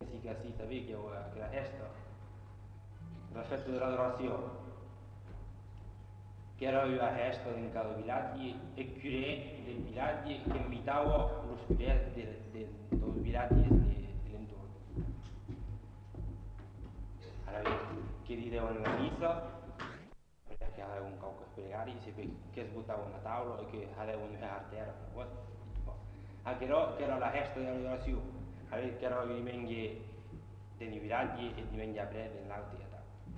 sì che si vede che la resta, l'effetto dell'adorazione, che era la resta in cada villaggio e curé del villaggio che invitava lo curé dei villaggi dell'intorno. Allora, che dicevano la missa, perché avevano qualche pregare, che sbuttavano una tavola e che avevano una terra. Anche no, che era la resta dell'adorazione, che era i rimenghi dei villaggi e di mengia breve nell'altra età.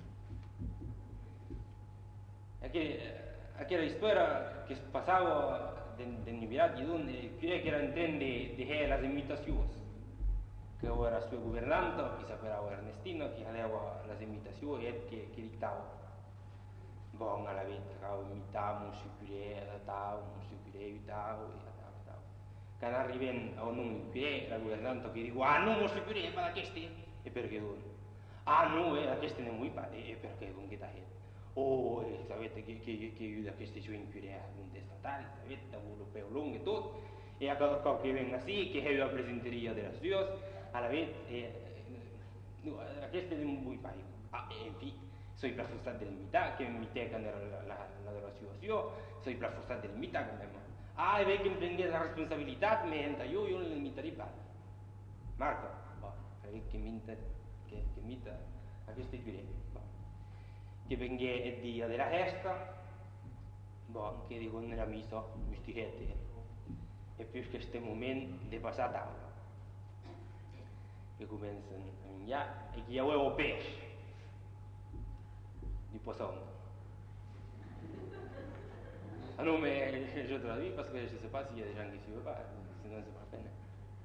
Aquella storia che passava nei villaggi donde che era intende di las invitaciones, che era suo governante, che sapeva Ernestino, che aveva las invitaciones e che dictava. Bon, alla vita, che invitavamo un sicurezza, datavamo un sicurezza, che arrivano a un numero di sicurezza, la governante che dice, ah, non ho sicurezza per questi, e perché non? Ah, no, questi non vuoi fare, e perché non che dai? Oh, sapete che aiuta questi suoi inquirenti statali, sapete, europeo lungo e tutto, e a cada che venga sì, che è la presenteria della Dios, alla vita, no, a questi non vuoi fare. Ah, infine, sono per forza dell'invità, che invité quando era la situazione, sono per forza dell'invità, ah, e che prende la responsabilità, mentre io non l'inviterei più. Marco, che invita a questi inquirenti. Che venga il dia della festa, che dicono nella missa, mistichette, e più che questo momento di passare a tavola, che cominciano a mangiare e che avevo pesce, di poisson. Ah non, mais je te la dis parce que je ne sais pas s'il y a des gens qui ne suivent pas, sinon c'est pas la peine.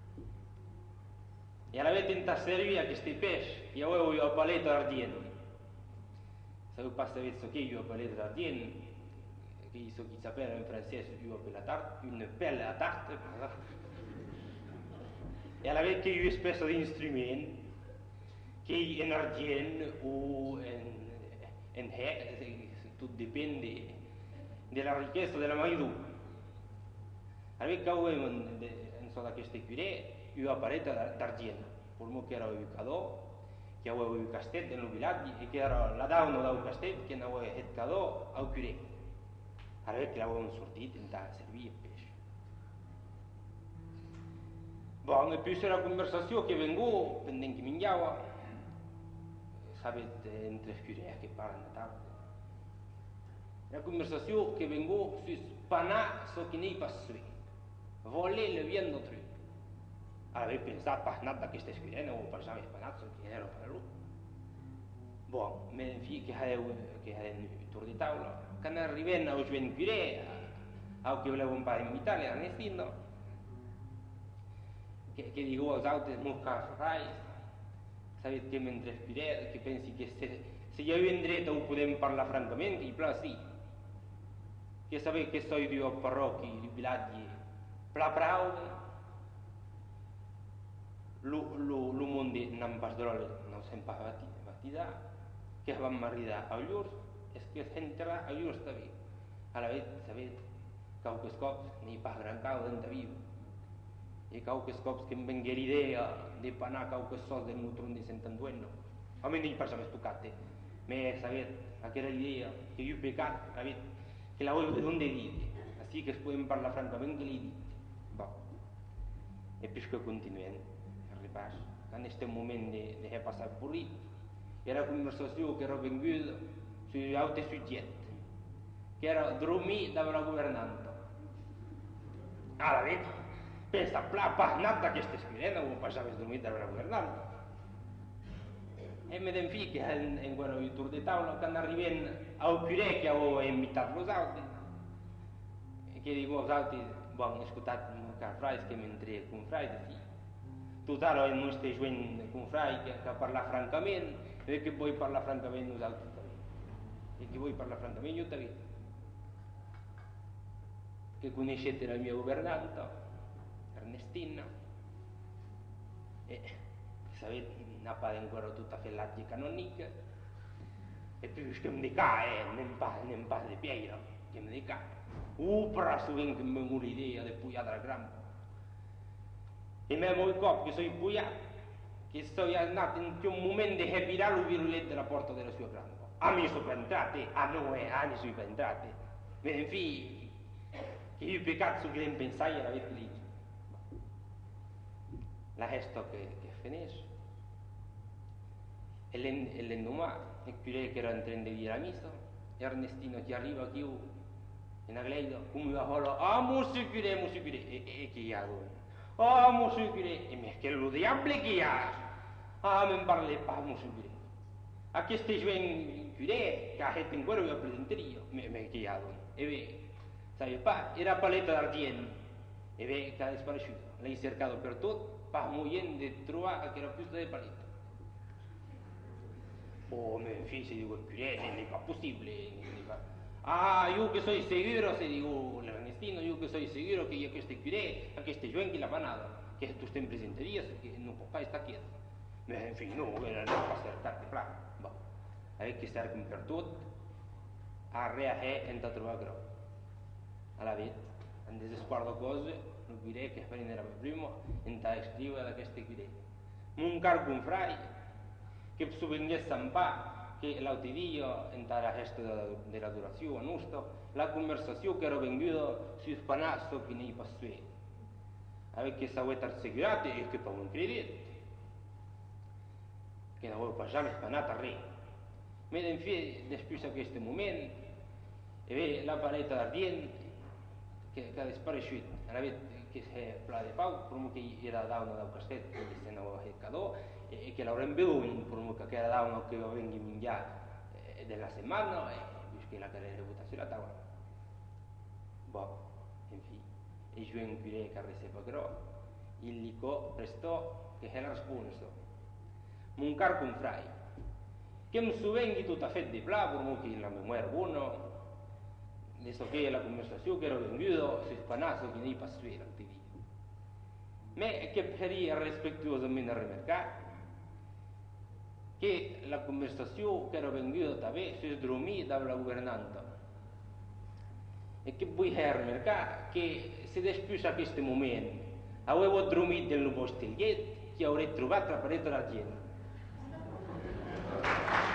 E avete in tasseria questi pesci, io avevo il paletto ardiente. Se vous passez ce qu'il y a parlé de la dienne, ce qui s'appelle en français une pelle à tarte, e aveva che io spesso di strumenti che in argento o in tutto dipende dalla richiesta della maidù. Aveva che avevo in queste cure io apparecchio d'argento, per me che era il cadeau, che avevo il castello nel villaggio e che era la donna da un castello che aveva il cadeau al curé. Allora che l'avevano sortito in tal servire il pesce. Bon, e più c'era la conversazione che vengo, pendente che mingiava, sapete, entre curé che parlano da tanto. La conversazione che vengo su spanà so che ne passui, voler le bien d'autrui. Allora avevo pensato, nada che queste curé non pensavo spanazzo che era per lui. Bon, mais fi che è un tour di tavola, quando arrivano a un curé, a che volevo un po' invitare a Ernestino, che dico als altri, non fai, sapete che mentre curé, che pensi che se io in diretto potevo parlare francamente, i plus sì, che sapete che sono io a parrocchi, i villaggi, la prauda, lo mondo non pastorale non sempre battiza, che va marida a loro, e che entra a loro sta vita. Alla vez, sapete, qualche scopo ne fa gran causa dentro vivo. E qualche scopo che mi venga l'idea di panare qualche cosa del nutron di Sant'Antonio. A me non facciamo stucate, ma sapete, quella idea che io peccato, sapete, che la voglio non dite, così che si può parlare francamente li dite. Boh. E più che continuano. Ripasso, in questo momento di passare per lì, era una conversazione che era venuta sugli altri soggetti, che era dormire dalla governante. Allora, vedi, pensa, nada che queste scrivendo, non passava a dormire dalla governante. E mi denfi che in quel tour di tavola, quando arrivano al curé che avevo invitato gli altri, e che dico agli altri, buon, ascoltate, caro frate, che mentre con frate, sì. Tutto il nostro giovane con Frai che parla francamente e che poi parla francamente noi altri e che voi parla francamente io te che conoscete la mia governante Ernestina e sapete non fa ancora tutta fellaggia canonica e più che mi dica non fa di piede che mi dica però su che mi vengono l'idea di pugliare la grampa e me molto che sono impugliato che sono andato in un momento di virare il viruletto della porta della sua grande. A me sono entrate, a noi, a me sono entrate. Ma infine, che io peccato che non pensai era avete lì. La resto che finisce. E l'endoma, e qui che era in train di dire a missa, Ernestino che arriva qui, e la gleda, come va a ah, musicure, e che ha dove? Ah, musicure, e me che lo diable che ha? Ah, me parle pas musicure. A queste giovani curé, che ha fatto in quello che presenteria, me che ha dove? E beh, sai pas, era paletta d'argento, e beh, che ha dispaciuto. L'hai cercato per tutto, pas moyen de trovare che era più di paletta. Oh, mi fece, dico, curé, non è pas possibile, ah, io che sono sicuro, se dico, l'Ernestino, io che sono sicuro che io queste curé, a queste giovani che la vanno, che tu stai in presenteria, che non può pas stare quieto. Ma infine, no, non può cercare di fare. Boh, avete che stare per tutto, a reagire e non trovare grosso. Alla vita, in desesguardo cose, non direi che era prima, in ta scrivere da queste curé. Un cargo un frai, che su venisse un pa', che l'autodio in la resto della durazione nostra, la conversazione che era venuta sul spanasso che nei passui. Avete che sapete assicurate e che per un credito, che non avevo jamais spanato a re. Ma infine, dopo questo momento, e la paletta d'argento che ha dispaciuto, che si è plata di pau, come che era da una da cassetto, che se ne aveva cadò, e che l'avrebbe bevuto, che era da uno che aveva vengiato della settimana, e che la carriera buttata sulla tavola. Boh, infine, e io in cui che receva però, il lico prestò che è la risposta. Un carco un frai, che mi suvenghi tutta fede di pla, come che la memoria buona, adesso che la conversazione che era venuta, si spanasse che nei passui era ti dico. Ma che per il rispettuosamente rimarcare, che la conversazione che era venuta da me si dormì dalla governanta e che poi rimarcare che se después a questo momento avevo dormito nel vostro letto che avrei trovato la parete d'argento.